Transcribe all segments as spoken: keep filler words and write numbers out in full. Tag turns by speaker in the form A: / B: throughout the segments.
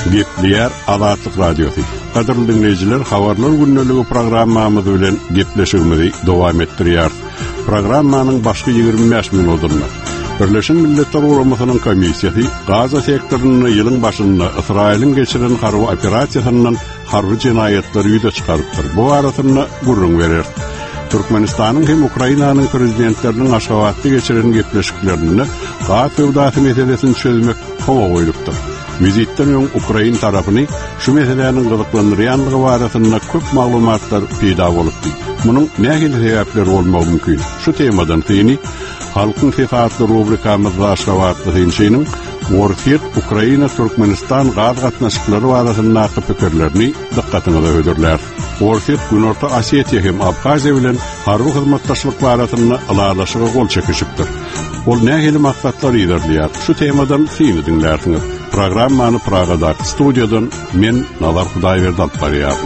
A: Gepleyer Azatlyk Radiosu. Qadirli dinleyijiler, habarlar günneligi programmamyz bilen gepleşigimizi dowam etdirýär. Programmanyň başky ýygrimi beş minutunda Birleşen Milletler Guramasynyň komissiýasy Gaza sektoruny ýylyň başynda Israýlyň geçiren harby operasiýasynyň harby jinayetleri ýüze çykarypdyr. Bu arasynda gurrun berer. Türkmenistanyň hem Ukrainanyň prezidentleriniň Aşgabatda geçiren gepleşiklerini Gaza fewdasy meselesini çözmek howa goýulupdyr. Vizitden öň Ukrain tarapyny şu meselelerin gyzyklandyrýanlygy barasynda köp maglumatlar peýda bolupdy. Munyň nähili sebäpleri bolmagy mümkin. Şu temadan täni halkyň fefatly rubrikamyzda Aşgabatda täňşeýniň Warfit Ukraina Türkmenistan gaz gatnaşyklary barasynda pikirlerini dikkatyňyza öýdürler. Warfit Günorta Osetiýa hem Abhaziýa bilen harby hyzmatdaşlyk barasynda alalaşyga gol çekişipdir. Ol nähili maksatlar ýerlerýär. Şu temadan syny dinlersiňiz. Programmany Pragada studiýadan men Nazar Hudaýberdi alyp barýar.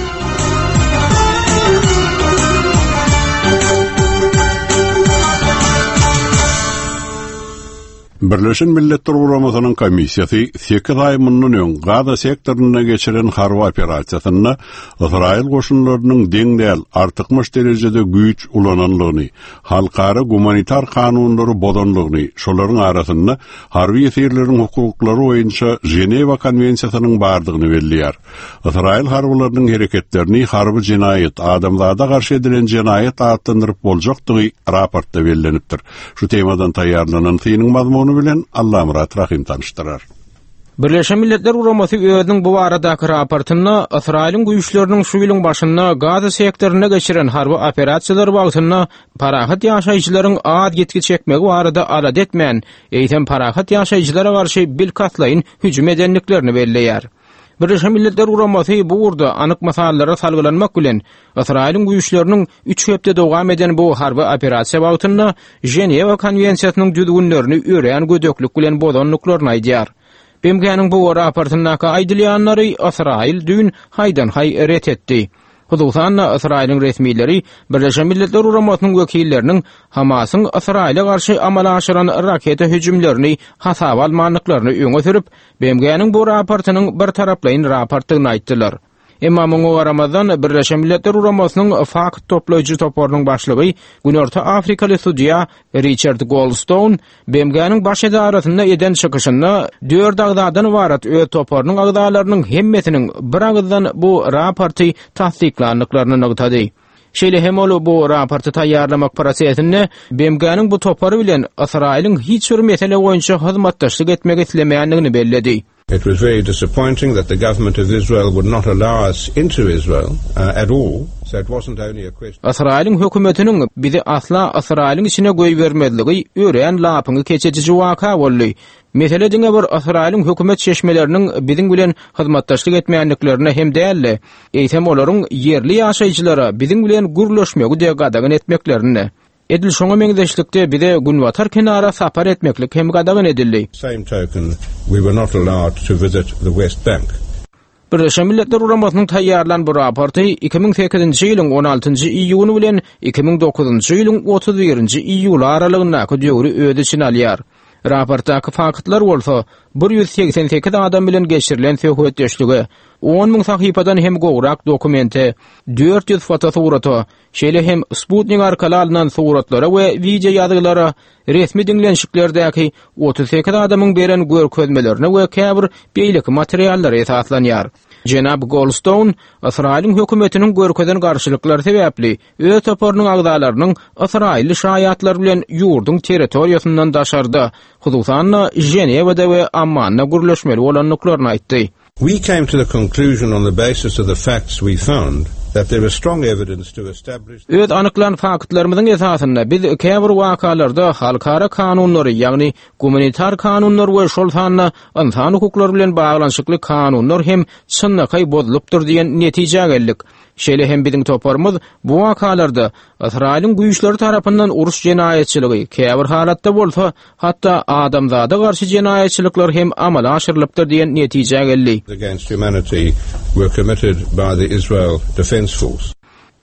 A: Birleşen Milletler Guramasynyň komissiýasy sekiz ay mundan öň Gaza sektoruny geçiren harby operasiýasyny Israýil goşunlarynyň deňdäl artykmyş derejede güýç ulananlygyny, halkara humanitar kanunlary bodanlygyny, şolaryň arasynda harby ýetirleriň hukuklary boýunça Ženewa konwensiýasynyň bardygyny belliýär. Israýil harbylarynyň hereketlerini harby jinayet, adamzada garşy edilen jinayet adlandyryp boljakdygy raportda bellenipdir. Şu temadan taýýarlanan synyň mazmuny bilen Allah Murat Rahim tanıştırar.
B: Birleşen Milletler Guramasy özüniň bu baradaky raportyny Israýlyň güýçleriniň şu ýylyň başynda Gaza sektoruny geçiren harby operasiýalary bagtynda parahat ýaşaýjylaryň ad getgi çekmegi barada alad etmän, eýtem parahat ýaşaýjylara garşy bilkatlaýyn hüjüm edenliklerini belleýär. Birleşen Milletler Guramasy bu urda anyk masallara salgylanmak bilen Israýlyň güýçleriniň üç hepde dowam eden bu harby operasiýa bagtynda Ženewa konwensiýasynyň düzgünlerini öýren gödöklük bilen bodanlyklaryny aýdýar. B M G'niň bu raportyndaky aýdylýanlary Israýil dün haýdan haý ret etdi. Hudusan Israýlyň resmiýetleri Birleşen Milletler Guramasynyň wekilleriniň Hamasyň Israýla garşy amala aşyran raketa hüjümlerini hasaba almanlyklaryny öňe sürüp, B M G'niň bu raportynyň bir taraplaýyn raportyny aýtdylar. Emma muňa Ramazan Birleşen Milletler Guramasynyň fakt toplaýjy toporynyň başlygy Günorta Afrikaly sudiýa Richard Goldstone B M G'niň baş edarasynda eden çykyşynda dört agdadan ibaret öz toporynyň agdalarynyň hemmesiniň bir agdan bu raporty tasdiklandyklaryny nagtady. Şeýle hem ol bu raporty taýýarlamak prosesinde B M G'niň bu topory bilen Israýlyň hiç bir mesele boýunça hyzmatdaşlyk etmek islemeýändigini belledi.
C: It was very disappointing that the government of Israel would not allow us into Israel uh, at all. So it wasn't only a question.
B: Israýlyň hökümetiniň bizi asla Israýlyň içine goý bermedligi öýren lapyny keçici waka boldy. Mesele diňe bir Israýlyň hökümet çeşmeleriniň biziň bilen hyzmatdaşlyk etmeýänliklerine hem dälle, eýtem olaryň yerli ýaşaýjylara biziň bilen gurleşmegi de gadagan etmeklerini. Edil şoňa meňdeşlikde bize Günwatar kenara sapar etmeklik hem gadagan edildi.
C: Same token, we were not allowed to visit the West Bank.
B: Birleşen Milletler Guramasynyň taýýarlan bu raporty iki ming sekizinji ýylyň on altynjy iýuny bilen iki ming dokuzynjy ýylyň otuz birinji iýul aralygyndaky döwri öz içine alýar. Raportdaky faktlar bolsa bir yüz seksen sekiz adam bilen geçirilen söhbetdeşligi, on ming sahypadan hem gowrak dokumenti, dört yüz fotosuraty, şeýle hem Sputnik arkaly alynan suratlara we video ýazylara, resmi dinlenşiklerdäki otuz sekiz adamyň beren görkezmelerini we käbir beýlik materiallary esaslanýar. Jenab Goldstone, Israýlyň hökümetiniň görkezen garşylyklary sebäpli öz toporynyň agdalarynyň Israýly şaýatlar bilen ýurdun territoriýasyndan daşarda, hususan Ženewada we Ammanda gurleşmeli bolanlyklaryny aýtdy.
C: We came to the conclusion on the basis of the facts we found that there is strong evidence to establish
B: Öz anyklan faktlarymyzyň esasynda biz käbir wakalarda halkara kanunlary, ýagny humanitar kanunlar we şol sanly insan hukuklary bilen baglanşykly kanunlar hem çynnakay bozulypdyr diýen netije geldik. Şeýle hem biziň toparymyz bu wakalarda Israýlyň güýçleri tarapyndan uruş jenaýetçiligi, käbir halatda bolsa hatda adamzada garşy jenaýetçilikler hem amala aşyrylypdyr diýen netije geldi.
C: Against humanity were committed by the Israel Defense Force.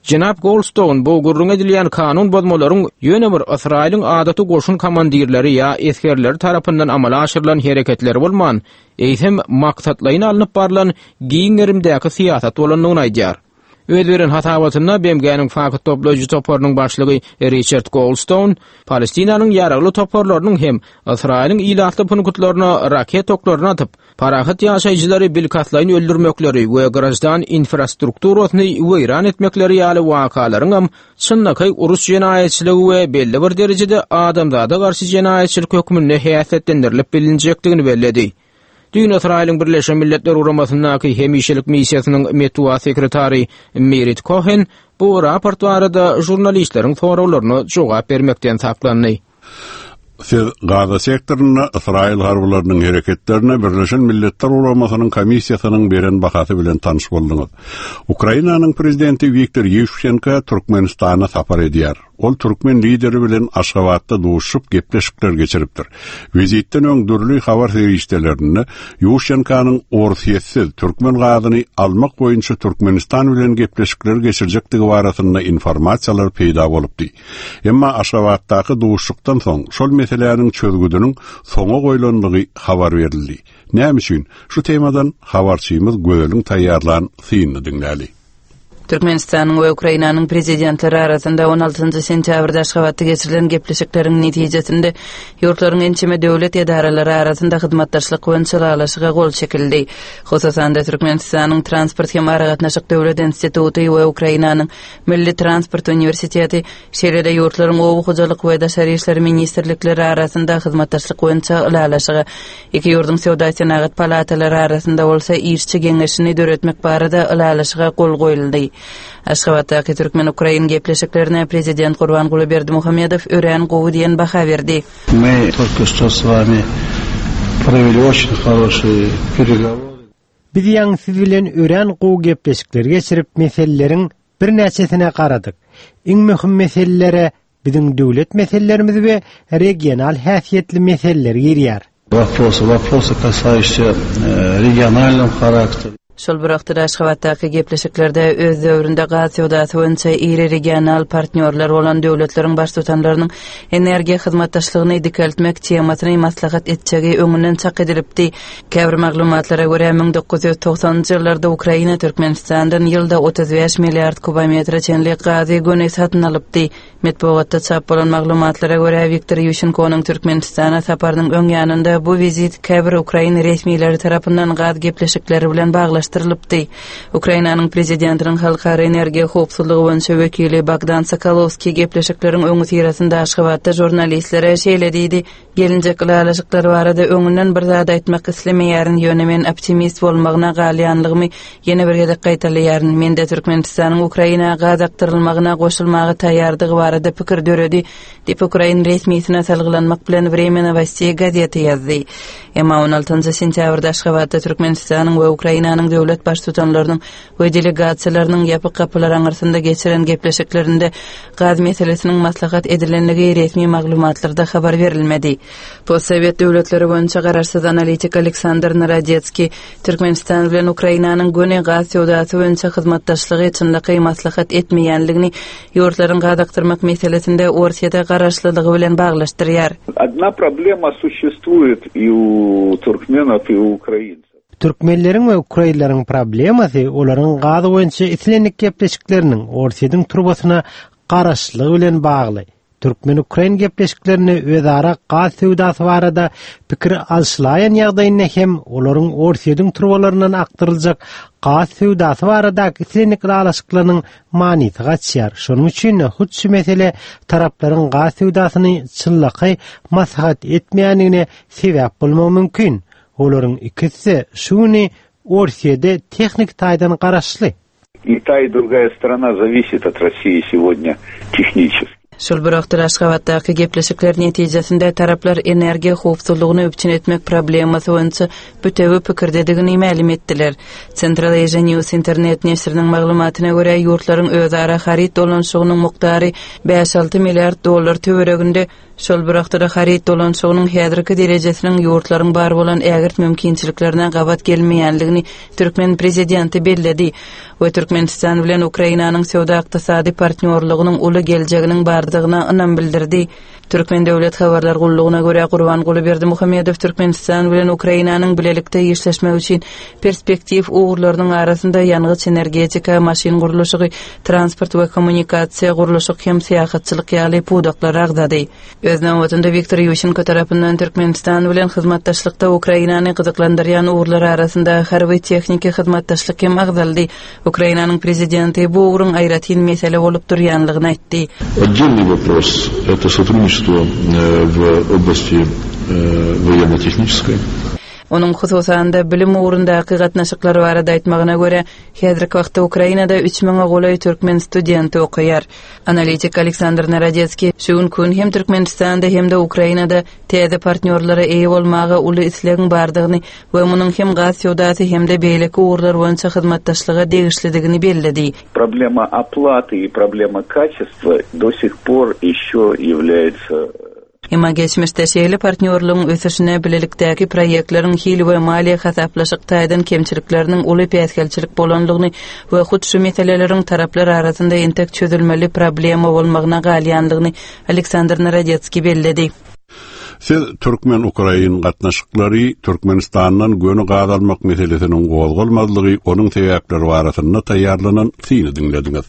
B: Jenap Goldstone bu gurrun edilýän kanun bozmalaryň ýöne bir Israýlyň adaty goşun komandirleri ýa eskerleri tarapyndan amala aşyrylan hereketleri bolman, eýsem maksatlaryna alınıp barlan giňerimdäki siýasat bolanlygyny aýdýar. Ödüren hatawatyna B M G'niň fakat toplayıcı toporlygyň başlygy Richard Goldstone, Palestinanyň ýaragly toporlarynyň hem Israýlyň ilatly punktlaryna raket oklaryny atyp, parahat ýaşaýjylary bilkatlaryny öldürmekleri we grajdan infrastrukturasyny weýran etmekleri ýaly wakalaryň hem çynnakay urus jenaýetçiligi we belli bir derejede adamzada garşy jenaýetçilik hökmüne häsiýetlendirilip bilinjekdigini belledi. Dünya Israýlyň Birleşen Milletler Uramasyndaky hemişelik missiýasynyň Metwa sekretary Merit Cohen bu raport barada jurnalistleriň sorawlaryna jogap bermekden saklandy.
A: Siz Gaza sektoruny Israýil harbylarynyň hereketlerine Birleşen Milletler Uramasynyň komissiýasynyň beren bahasy bilen tanyş boldyňyz. Ukrainanyň prezidenti Viktor Yushchenko Türkmenistana sapar edýär. Ol Türkmen lideri bilen Aşgabatda duşup gepleşikler geçiripdir. Vizitden öň dürli habar serişdelerini Yushchenkonyň orsiýetsiz Türkmen gazyny almak boýunça Türkmenistan bilen gepleşikler geçirjekdigi barasynda informasiýalar peýda bolupdy. Emma Aşgabatdaky duşukdan soň şol meselelerin çözgüdünün soňa goýulandygy habar berildi. Näme üçin? Şu temadan habarçymyz Gözelin taýýarlan synyny dinläli.
D: Türkmenistanyň we Ukrainanyň prezidentleri arasynda on altynjy sentýabrda Aşgabatda geçirilen gepleşikleriň netijesinde ýurtlaryň ençeme döwlet edaralary arasynda hyzmatdaşlyk we çylalaşyga gol çekildi. Hosasan da Türkmenistanyň Transport hem Aragatnaşyk Döwlet Instituty we Ukrainanyň Milli Transport Universiteti şeýlede ýurtlaryň owu hojalyk we daşary işleri ministrlikleri arasynda hyzmatdaşlyk we çylalaşyga iki ýurdun sowda senagat palatalary arasynda bolsa işçi geňeşini döretmek barada ılalaşyga gol goýuldy. Aşgabatdaky Türkmen-Ukrain gepleşiklerine prezident Gurbanguly Berdimuhamedov ören gowy diýen baha berdi.
E: Мы только что с вами провели очень хорошие переговоры.
F: Biz ýa siz bilen ören gowy gepleşikler geçirip meseleleriň bir näçesine garadyk. Iň möhüm meselelere biziň döwlet meselelerimiz we regional häsiýetli meseleler girýär.
E: Вопросы, вопросы, касающиеся регионального характера.
D: Şol bir wagtda Aşgabatdaky gepleşiklerde öz döwründe gaz sowdasy boýunça iri regional partnerler bolan döwletleriň baş tutanlarynyň energiýa hyzmatdaşlygyny dikeltmek temasyny maslahat etjegi öňünden çak edilipdi. Käbir maglumatlara görä ming dokuz ýüz togsanjy ýyllarda Ukraina Türkmenistandan ýylda otuz beş milliard kubometr çenlik gazy göne satyn alypdy. Medeniýetde çap bolan maglumatlara görä Viktor Yushchenkonyň Türkmenistana saparynyň öň ýanynda bu vizit käbir Ukraina resmiýetleri tarapyndan gaz gepleşikleri bilen baglaşdyrylypdy. Ukrainanyň prezidentiniň halkara energiýa howpsuzlygy boýunça wekili Bogdan Sokolovski gepleşikleriň öňü sirasynda Aşgabatda jurnalistlere şeýlediydi. Gelinjek ılalaşyklar barada öňünden bir zat aýtmak islemeýärin ýöne men optimist bolmagyna galýanlygymy ýene bir gezek gaýtalýaryn. Men de Türkmenistanyň Ukraina gaz aktyrylmagyna goşulmagy taýýardygy barada pikir döredi diýip Ukraina resmiýetine salgylanmak bilen Vremena Novosti gazeti ýazdy. Emma on altynjy sentýabrda Aşgabatda Türkmenistanyň we Ukrainanyň döwlet baş tutanlarynyň we delegatsiýalarynyň ýapyk kapylar arasynda geçiren gepleşiklerinde gaz meselesiniň maslahat edilenligi resmi maglumatlarda habar berilmedi. Postsovet döwletleri boýunça garaşsyz analitik Aleksandr Narodetski Türkmenistan bilen Ukrainanyň göne gaz sowdasy boýunça hyzmatdaşlygy çynlyky maslahat etmeýänligini ýurtlaryň gaz aktyrmak meselesinde ortada garaşlylygy bilen baglaşdyrýar.
G: Одна проблема существует и у туркменов, и у украинцев.
F: Türkmenleriň we Ukrainlaryň problemasy olaryň gazy boýunça islenlik gepleşikleriniň ortadan turbasyna garaşlygy bilen bagly. Türkmen-Ukrain gepleşiklerini özara gaz sowdasy barada pikir alşylaýan ýagdaýynda hem olaryň ortadan turbalaryndan aktyryljak gaz sowdasy barada islenlik ýalaşyklarynyň manysy gaçýar. Şonuň üçin hutçy mesele taraplaryň gaz sowdasyny çynlaky maslahat etmeýänligine sebäp bolmagy mümkin. Olaryň ikisi şuny ortaýda техник taýdan garaşly.
G: И та, и другая страна зависит от России сегодня технически.
D: Şol bir wagtda Aşgabatdaky gepleşikler netijesinde taraplar energiýa howpsuzlygyny öpçün etmek problemasy boýunça bütewi pikirdedigini ma'lum etdiler. Central Asia News internet nesriniň maglumatyna görä ýurtlaryň özara harit dolanşygynyň mukdary beş alty milliard dollar töwereginde. Şol bir wagtda harit dolanşygynyň häzirki derejesiniň ýurtlaryň bar bolan ägirt mümkinçiliklerine gabat gelmeýänligini Türkmen prezidenti belledi. We Türkmenistan bilen Ukrainanyň söwda ykdysady partnerligynyň uly geljeginiň bardygyna ynam bildirdi. Türkmen Döwlet Habarlar Gullugyna görä Gurban Gulyberdi Muhammedow Türkmenistan bilen Ukrainanyň bilelikde işleşmek üçin perspektiv uğurlarynyň arasynda ýangy energetika, maşin guruluşy, transport we kommunikasiýa guruluşy hem syýahatçylyk ýaly pudaklary agdady. Özüne wagtynda Viktor Yushchenko tarapyndan Türkmenistan bilen hyzmatdaşlykda Ukrainany gyzyklandyrýan uğurlar arasynda harby texniki hyzmatdaşlyk hem agdaldy. Ukrainanyň prezidenti bu uğurun aýratyn mesele bolup durýanlygyny aýtdy.
H: Отдельный вопрос – это сотрудничество в области военно-технической.
D: Onun hususanda bilim uğrundaky gatnaşyklary barada aýtmagyna görä, häzirki wagtda Ukrainada üç miňe golay türkmen studenti okuýar. Analitik Aleksandr Narodetski şuň gün hem Türkmenistanda hem de Ukrainada täze partnerlere eýe bolmagy uly islegiň bardygyny we munyň hem gaz ýodaty hem de beýleki uğurlar boýunça hyzmatdaşlyga degişlidigini belledi.
G: Проблема оплаты и проблема качества до сих пор ещё является.
D: Emma geçmişde şeýle partnerligiň ösüşine bilelikdäki proýektleriň hili we maliýe hasaplaşyk taýdan kemçilikleriniň uly päsgelçilik bolanlygyny we hut şu meseleleriň taraplar arasynda entek çözülmeli problema bolmagyna galýanlygyny Aleksandr Narodetski belledi.
A: Siz Türkmen-Ukrain gatnaşyklary Türkmenistanyň göni gaz almak meselesiniň gowalmazlygy, onuň sebäpleri barasynda taýýarlanan syny dinlediňiz.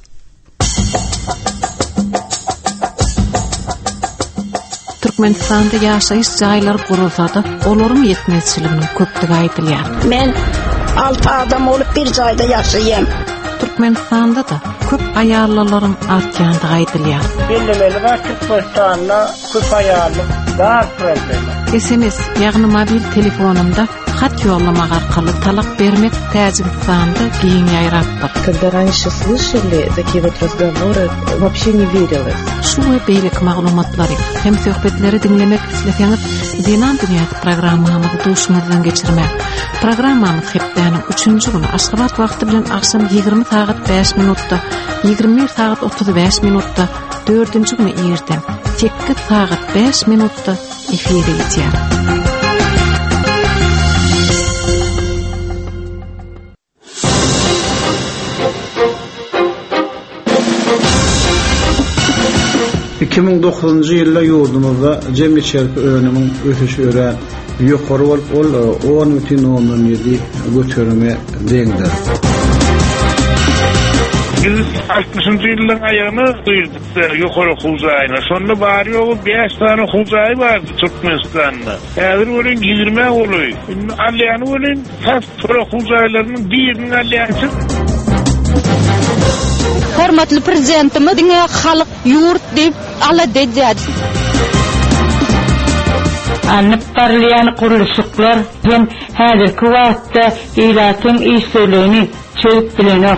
I: Türkmenistanda ýaşaýyş jaýlary gurulsa-da, olaryň ýetmezçiliginiň köplügi aýdylýar.
J: Men altı adam olup bir jaýda ýaşaýam.
I: Türkmenistanda da köp aýallalaryň artýandygy aýdylýar.
K: Bellemeli we Türkmenistanda köp aýallyk dar problem.
I: S M S ýagny mobil telefonumda hat ýollamak arkaly talak bermek Tajikistan'da giň ýaýratdyr.
L: Когда раньше слышали такие вот разговоры, вообще не верилось.
I: Şu we beýleki maglumatlary hem söhbetleri dinlemek isleseňiz, Dinan Dünýä programmamyzy duşmazdan geçirmek. Programmamyz hepdäniň üçünji güni Aşgabat wagty bilen akşam ýygrimi saat beş minutda, ýygrimi bir saat otuz beş minutda, dördünji güni erten sekiz saat beş minutda efirde ýetýär.
E: iki ming dokuzunji ýylda ýurdumyzda jemgyçilik önümiň ösüşi ören ýokary bolup ol on бүтүн ондон ýedi götürme deňdir.
M: Biz altmışynjy ýylyň aýagyny duýduk ýokary huzaýyna. Şonda bar ýogy beş tane huzaý bar Türkmenistanda. Häzir ölen ýygrimi boly. Alýany ölen has huzaýlarynyň birini alýansy.
N: Hormatly prezidentimiz diňe halyk ýurt diýip ala dejýär.
O: Anyp barlayan guruluşyklar hem häzirki wagtda ýylatyň işlerini çöp bilenok.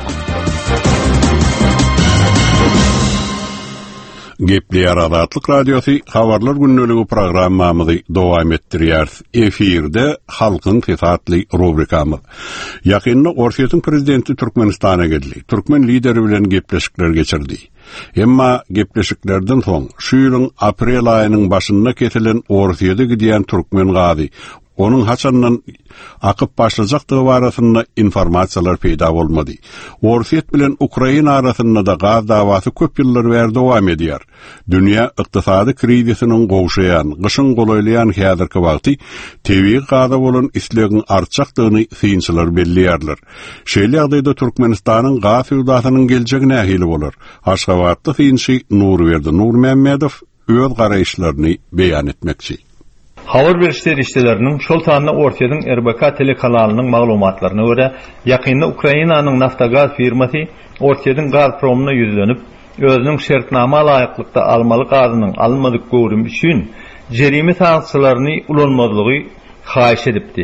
A: Gepleýär Azatlyk Radiosu Habarlar günneligi programmamyzy dowam etdirýär. Efirde halkyň tesatly rubrikamyz. Ýakynda Orsiýetiň prezidenti Türkmenistana geldi. Türkmen lideri bilen gepleşikler geçirdi. Emma gepleşiklerden soň şu ýylyň aprel aýynyň başynda kesilen Orsiýede gidýän türkmen gazy onuň haçandan akyp başlajakdygy barasynda informasiýalar peýda bolmady. Orsiýet bilen Ukraina arasynda da gaz dawasy köp ýyllar bäri dowam edýär. Dünýä ykdysady krizisiniň gowşaýan, gyşyň golaýlayan häzirki wagty tebii gaza bolan islegiň artjakdygyny synçylar belliýärler. Şeýle ýagdaýda Türkmenistanyň gaz ýurdasynyň geljegi nähili bolar? Aşgabatda synçy Nurberdi Nurmammedow öz garaýşlaryny beýan etmekçi.
P: Habar berişleri işçilerinin şol taýda Orsiýanyň R B K telekanalynyň maglumatlaryna görä, ýakynda Ukrainanyň Naftogaz firmasy Orsiýanyň Gazpromuna ýüzlenip, özüniň şertnama laýyklykda almaly gazynyň almadyk görüm üçin jerime sanksiýalaryny ulanmazlygy haýyş edipdi.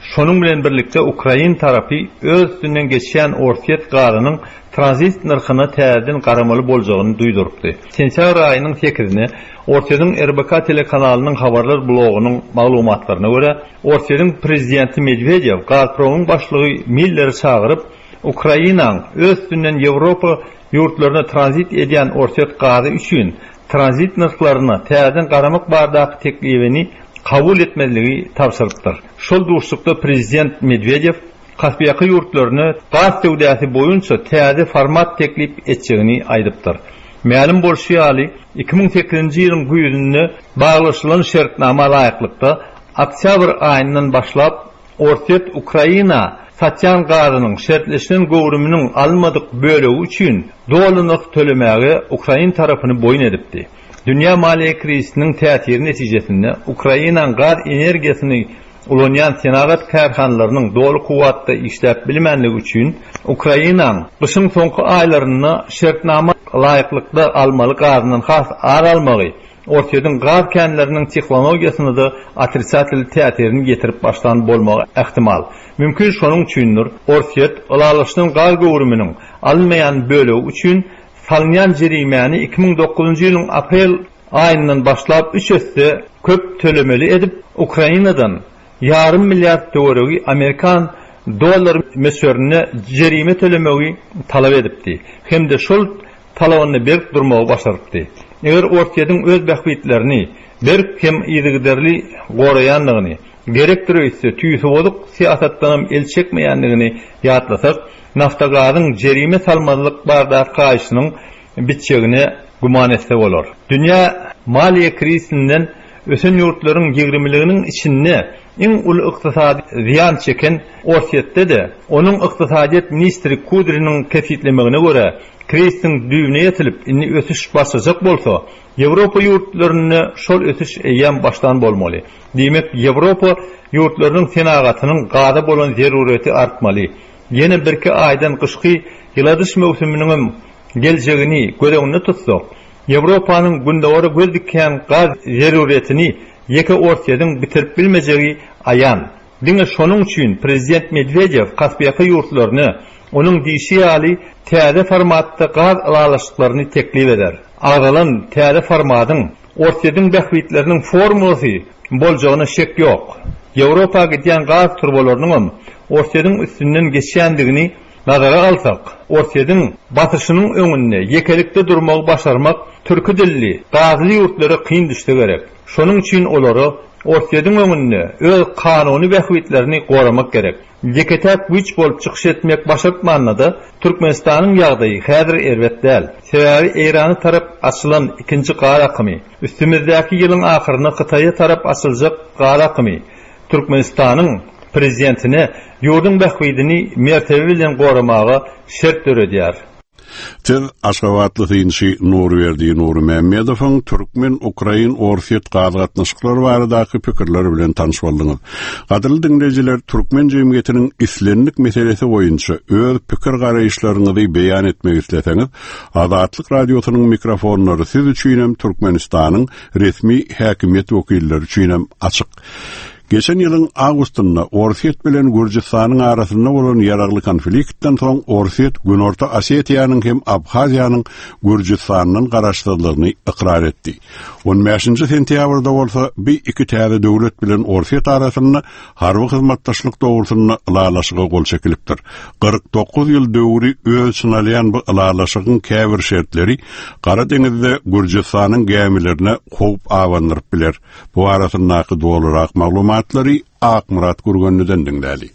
P: Şonun bilen birlikde Ukrayin tarapy öz üstünden geçen Orset gazynyň tranzit narhyny täzeden garamaly boljagyny duýdurupdy. Sentýabr aýynyň sekiziňi Orsetyň R B K telekanalynyň habarlar blogunyň maglumatlaryna görä, Orsetyň prezidenti Medvedew Gazpromyň başlygy Miller'i çağırıp Ukrainaň öz üstünden Ýewropa ýurtlaryna tranzit edýän Orset gazy üçin tranzit narhlaryny täzeden garamak bardak teklifini kabul etmezligi tapşyrypdyr. Şol duşlukda prezident Medvedew Kaspiýaky ýurtlaryny gaz töwdäsi boýunça täze format teklip etjegini aýdypdyr. Ma'lum bolşýaly iki ming sekizinji ýylyň güýüne baglaşylan şertnama laýyklykda oktyabr aýyndan başlap Orset Ukraina satýan gazynyň şertleşen gowrumynyň almadyk bölegi üçin dolanyk tölemäge Ukrain tarapyny boyun edipdi. Dünýä maliýe krizisiniň täsiri netijesinde Ukrainaň gaz energiýasyny ulanýan senagat karhanlarynyň dolu kuwatda işläp bilmenligi üçin Ukrainaň gyşyň soňky aýlaryny şertnama laýyklykda almaly gazynyň has aralmagy Orsetyň gaz kenleriniň texnologiýasyny da atrisatyl täsirini getirip başlan bolmagy ähtimal. Mümkin şonuň üçindir Orset ulalaşyň gaz gowrumynyň almaýan bölegi üçin salınyan jerimani iki ming dokuzunji ýylyň aprel aýyndan başlap üç össe köp tölemeli edip Ukrainadan yarım milyar dolarly Amerikan dolar meşörüne jerime tölemegi talap edipdi. Hemde şol talabyny berip durmagy başarypdy. Eger Orsetyň öz bähbitlerini bir hem ýygyderli goraýanlygyny gerekdir ise tüýsü bolup siýasatdan el çekmeýänligini ýatlasak, naftagazyň jerime salmalyk bardak gaýşynyň bitjegini guman etse bolar. Dünýä maliýe krizisinden ösen ýurtlaryň ýigrimliginiň içinde iň uly ykdysady ziýan çeken Orsetde de onuň ykdysadyet ministri Kudrynyň kesitlemegine görä krizisiň düýbüne ýetilip inni ösüş başlajak bolsa, Ýewropa ýurtlaryny şol ösüş eýen başlan bolmaly. Diýmek, Ýewropa ýurtlarynyň senagatynyň gaza bolan zerureti artmaly. Ýene birki aýdan gyşky ýyladys mewsüminiň geljegini göreňde tutsak, Ýewropanyň gündäwre göz dikýän gaz zeruretini ýeke Orsetyň bitirip bilmejegi aýan. Diňe şonuň üçin prezident Medvedew Kaspiýaky ýurtlaryny onuň diýişi ýaly täze formatda gaz alalaşyklaryny teklip eder. Aralan täze formatyň Orsetyň bähbitleriniň formulasy boljagyna şek ýok. Ýewropaga gidýän gaz turbolarynyň Orsetyň üstünden geçýändigini nazara alsak, Orsetyň batyşynyň öňünde ýekelikde durmagy başarmak türki dilli gazly ýurtlary kyn düşse gerek. Şonuň üçin olary Orsetyň öňünde öz kanuny bähbitlerini goramak gerek. Ýeketäk güç bolup çykyş etmek başartmanyda Türkmenistanyň ýagdaýy häzir erbet däl. Sebäbi Eýrany tarap açylan ikinji gar akymy, üstümizdäki ýylyň ahyryna Hytaýa tarap açyljak gar akymy Türkmenistanyň prezidentine ýurdun bähbidini mertebe bilen goramaga şert döredýär.
A: Ter Aşgabatly synşy Nurberdi Nur Mehmedowyň Türkmen Ukrain Orset gazygatnaşyklary baradaky pikirleri bilen tanışypdyňyz. Gadyrly dinleýijiler, Türkmen jemgyýetiniň islenlik meselesi boýunça öz pikir garaýşlaryňyzy beýan etmek isleseňiz, Azatlyk radiosynyň mikrofonlary siz üçin hem Türkmenistanyň resmi häkimiýet wekilleri üçin hem açyk. Geçen ýylyň awgustynda Orset bilen Gürjistanyň arasynda bolan ýaragly konfliktden soň Orset Günorta Osetiýanyň hem Abhaziýanyň Gürjistanyň garaşdyrlygyny ikrar etdi. on beşinji sentýabrda bolsa bir iki täze döwlet bilen Orset arasynda harby hyzmatdaşlyk dogrusyna ulalaşyga gol çekilipdir. kırk dokuz ýyl döwri öz synalýan bu ulalaşygyň käbir şertleri Gara deňizde Gürjistanyň gämilerine howp awandyryp biler. Bu arasyndaky dolarak maglumatlary Akmurat Gurgönlüden dinläli.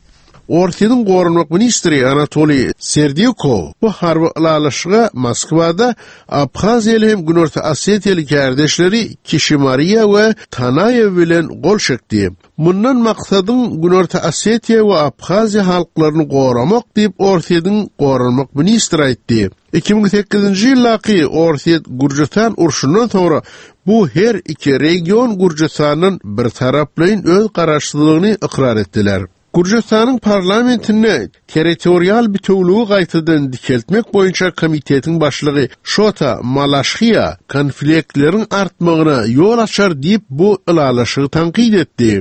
Q: Orsetyň gorunmak ministri Anatoliy Serdyukov bu harby ulalaşyga Moskwada Abhaziýaly hem Günorta Osetiýaly kardeşleri Kishimariya we Tanayev bilen gol çekdi. Mundan maksadyň Günorta Osetiýa we Abhaziýa halklaryny goramak diýip Orsetyň gorunmak ministri aýtdy. iki ming sekizinji ýyllaky Orset Gürjistan urşundan sonra bu her iki region Gürjistanyň bir taraplyň öz garaşdyrlygyny ikrar etdiler. Gürcistan'ın parlamentine territorial bütünlüğü qaytadan dikeltmek boyunca komitetin başlığı Şota Malaşxiya konfliktlerin artmağına yol açar deyip bu ılalaşığı tankid etti.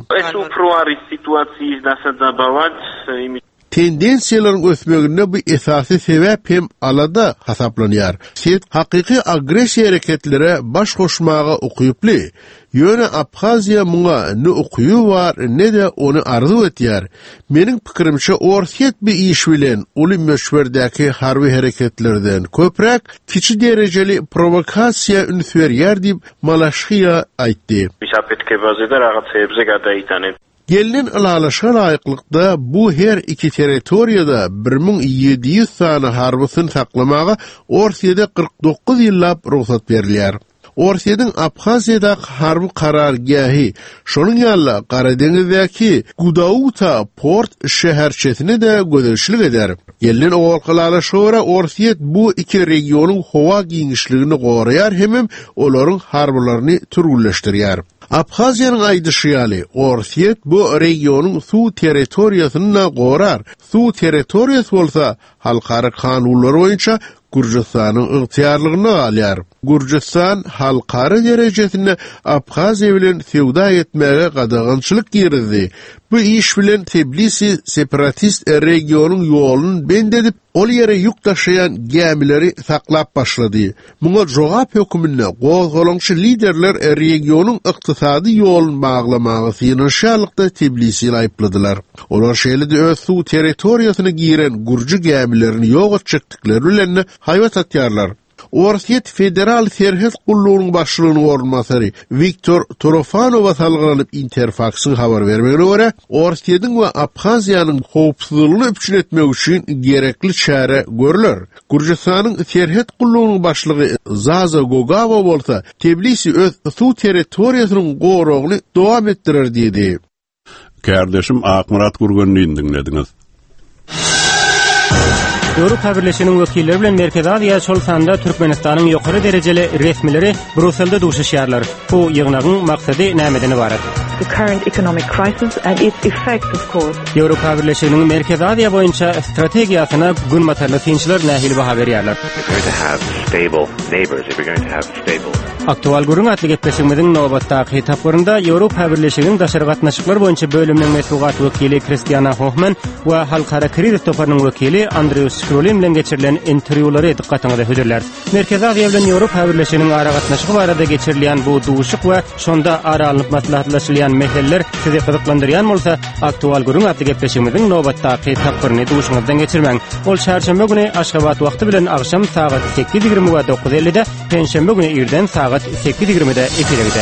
Q: Tendensiyaların ösmegine bu esası sebep hem alada hasaplanıyor. Set hakiki agresiya hareketlere baş koşmağa okuyupli. Yöne Abxaziya muğa ne okuyu var ne de onu arzu etiyar. Menin pikirimçe orset bir iş bilen ulu meşverdeki harbi hareketlerden köprek kiçi dereceli provokasiya ünsveriyar deyip Malaşxiya aytti. Gelinen ılalaşa layıklıkta bu her iki teritoriyada bir bin yedi yüz tane harbısını saklamağa Orsiye'de kırk dokuz yıllap ruhsat verilýär. Orsiye'nin Abxaziyadaki harbi karargahı, şonun yalla Karadeniz'deki Gudauta port şehirçesini de gözelçilik eder. Gelinen oğulqılalaşa göre Orsiyet bu iki regionun hova giyinişliğini qorayar hemem olaryň harbylaryny türgülleşdirýär. Abxaziýanyň aýdyşýaly, Orsiyet bu regionun su territoriýasyny gorar. Su territoriýasy bolsa, halkara kanunlar boýunça Gürcistanyň ygtyýarlygyna alýar. Gürcistan halkara derejesinde Abxaziýa bilen sewda etmäge gadagançylyk girdi. Bu iş bilen Tbilisi separatist regionun ýolun bendedip ol ýere ýük taşıyan gemileri saklap başlady. Muňa jogap hökümine gozgolançy liderler regionun ykdysady ýolun baglamagy finansiýalykda Tbilisi aýpladylar. Olar şeýle öz su territoriýasyny giren Gürcü gemilerini ýok etjekdikleri bilen haýbat atýarlar. Orsiyet Federal Serhes Gulluğunun başlığının orunmasarı Viktor Torofanova salgılanıp Interfax'ın haber vermegine göre Orsiyet'in ve Abxaziýanyň howpsuzlygyny öpçün etmek üçin gerekli çare görüler. Gürcistan'ın Serhes Gulluğunun başlığı Zaza Gogava bolsa Tbilisi öz su territoriýasynyň goragyny dowam etdirer diýdi.
A: Kardeşim Akmurat Gurgunlyny dinlediňiz.
B: Ýewropa Birleşiginiň wekilleri bilen Merkez Aziýa şolsanda Türkmenistanyň ýokary derejeli resmileri Brussel'de duşuşýarlar. Bu ýygnagyň maksady nämeden ibaret?
L: The current economic crisis and its effects, of course.
B: Ýewropa Birleşiginiň Merkez Aziýa boýunça strategiýasyna gün matarly synçylar nähili baha berýärler. Aktual gurun atly gepleşigimiziň nobatdaky hitaplarynda Ýewropa Birleşiginiň daşary gatnaşyklar boýunça bölüminiň mesulat wekili Christiana Hoffman we halkara kriz toparynyň wekili Andreas Schrolin bilen geçirilen interwýulary dikkatyňyza höderler. Merkez Aziýa bilen Ýewropa Birleşiginiň ara gatnaşygy barada geçirilen bu duşyk we şonda ara alınıp maslahatlaşylan meseleler sizi gyzyklandyrýan bolsa, aktual gurun atly gepleşigimiziň nobatdaky hitaplaryny duşuňyzdan geçirmeň. Ol çarşamba güni Aşgabat wagty bilen agşam saat sekiz ýygrimi we dokuz elli'de, penşembe güni irden saat sekiz ýygrimi'de efire gider.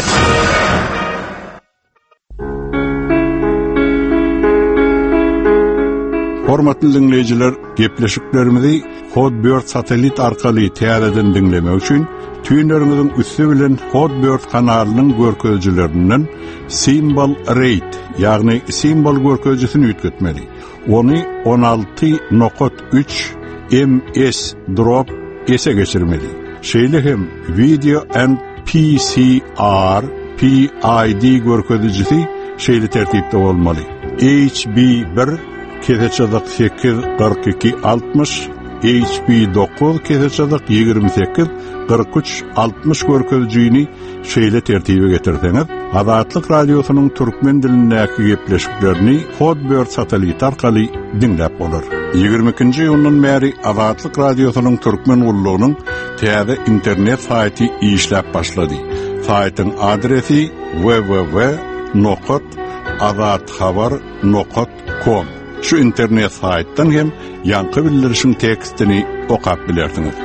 A: Hormatly dinleyijiler, gepleşiklerimizi Hotbird satelit arkaly täzeden dinlemek üçin tüýünleriňiziň üstü bilen Hotbird kanalynyň görkezjilerinden Symbol Rate, ýagny Symbol görkezjisini ýetgetmeli. Ony on alty nokta üç M S drop ese geçirmeli. Şeýle hem Video and P C R P I D görkezjisi şeýle tertipde bolmaly. H B bir keseçadak sekiz kırk iki altmış, H B dokuz keseçadak yirmi sekiz kırk üç altmış görkezjini şeýle tertibe getirseňiz, Azatlyk radiosynyň türkmen dilindäki gepleşiklerini Hotbird satelit arkaly dinläp bolar. ýygrimi ikinji ýylyň bäri Azatlyk radiosynyň türkmen ullugynyň täze internet saýty işläp başlady. Saýtyň adresi w w w nokta azatxabar nokta com. Şu internet saýtdan hem ýanky bildirişiň tekstini okap bilersiňiz.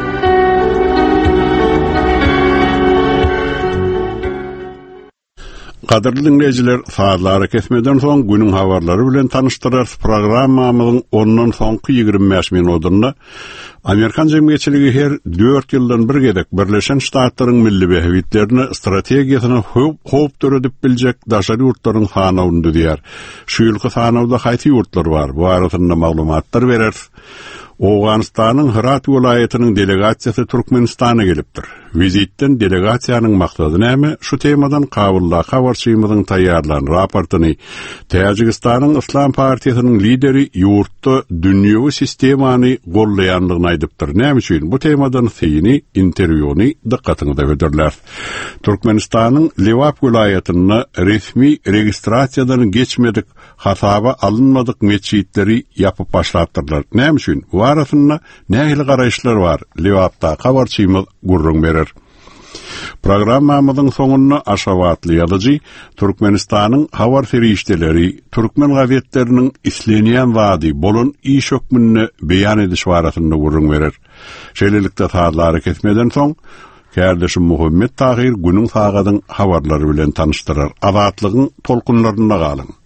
A: Qadirli dinleyijiler, saatlara kesmeden soň günüň habarlary bilen tanıştyrar programmamyzyň ondan soňky ýygrimi beş minutyna Amerikan jemgyýetçiligi her dört ýyldan bir gedek Birleşen Ştatlaryň milli behewitlerini strategiýasyny howp töredip biljek daşary ýurtlaryň sanawyny düzýär. Şu ýylky sanawda haýsy ýurtlar bar? Bu arasynda maglumatlar berer. Owganistanyň Herat welaýatynyň delegasiýasy Türkmenistana gelipdir. Vizitten delegasiyanın maksadı näme? Şu temadan kabulla habarçymyzyň taýýarlan raportyny Täjikistanyň Islam Partiýasynyň lideri ýurtda dünýäwi sistemany gollaýanlygyny aýdypdyr. Näme üçin? Bu temadan syny interwýuny dikkatyňizde öderler. Türkmenistanyň Lewap vilayatyna resmi registrasiýadan geçmedik, hasaba alınmadyk meçhitleri ýapyp başlatdyrlar. Näme üçin? Bu arasynda nähili garaýşlar bar? Lewapda habarçymyz gurrun berer. Programmamyzyň soňuna aşawatly ýalyjy Türkmenistanyň habar ferişdeleri türkmen gazetleriniň islenýän wady bolan iş hökmüni beýan ediş barasynda gurrun berer. Şeýlelikde taýlary kesmeden soň Kardeşim Muhammed Tahir günün sagadyň habarlary bilen tanıştyrar. Azatlygyň tolkunlaryna galyň.